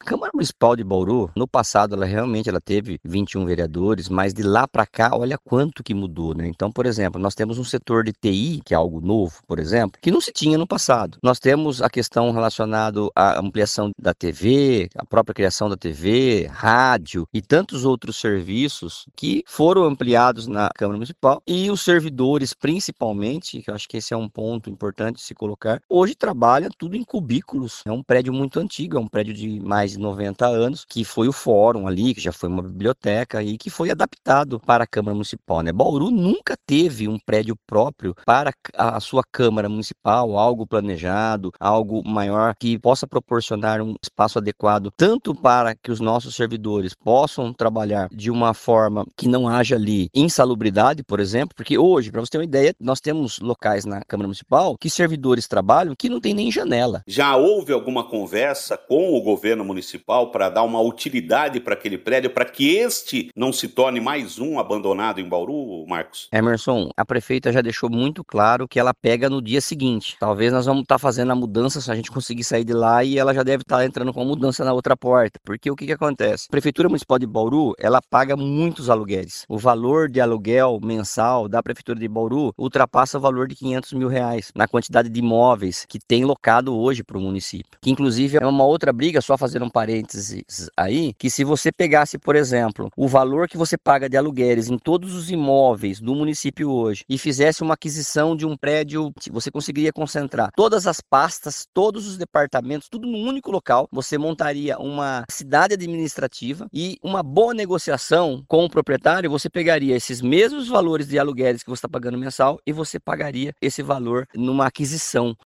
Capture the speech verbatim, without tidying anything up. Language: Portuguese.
Câmara Municipal de Bauru, no passado, ela realmente ela teve vinte e um vereadores, mas de lá para cá, olha quanto que mudou, né? Então, por exemplo, nós temos um setor de T I, que é algo novo, por exemplo, que não se tinha no passado. Nós temos a questão relacionada à ampliação da T V, a própria criação da T V, rádio e tantos outros serviços que foram ampliados na Câmara Municipal e os servidores, principalmente, que eu acho que esse é um ponto importante de se colocar, hoje trabalha tudo em cubículos. É um prédio muito antigo, é um prédio de mais de noventa anos, que foi o fórum ali, que já foi uma biblioteca e que foi adaptado para a Câmara Municipal, né? Bauru nunca teve um prédio próprio para a sua Câmara Municipal, algo planejado, algo maior que possa proporcionar um espaço adequado tanto para que os nossos servidores possam trabalhar de uma forma que não haja ali insalubridade, por exemplo, porque hoje, para você ter uma ideia, nós temos locais na Câmara Municipal que servidores trabalham que não tem nem janela. Já houve alguma conversa com o governo municipal para dar uma utilidade para aquele prédio, para que este não se torne mais um abandonado em Bauru, Marcos? Emerson, a prefeita já deixou muito claro que ela pega no dia seguinte. Talvez nós vamos estar fazendo a mudança se a gente conseguir sair de lá e ela já deve estar entrando com a mudança na outra porta. Porque o que que acontece? A Prefeitura Municipal de Bauru, ela paga muitos aluguéis. O valor de aluguel mensal da Prefeitura de Bauru ultrapassa o valor de quinhentos mil reais na quantidade de imóveis que tem locado hoje para o município. Que inclusive é uma outra briga, só fazer um parênteses aí, que se você pegasse, por exemplo, o valor que você paga de aluguéis em todos os imóveis do município hoje e fizesse uma aquisição de um prédio, você conseguiria concentrar todas as pastas, todos os departamentos, tudo num único local. Você montaria uma cidade administrativa e uma boa negociação com o proprietário, você pegaria esses mesmos valores de aluguéis que você está pagando mensal e você pagaria esse valor numa aquisição.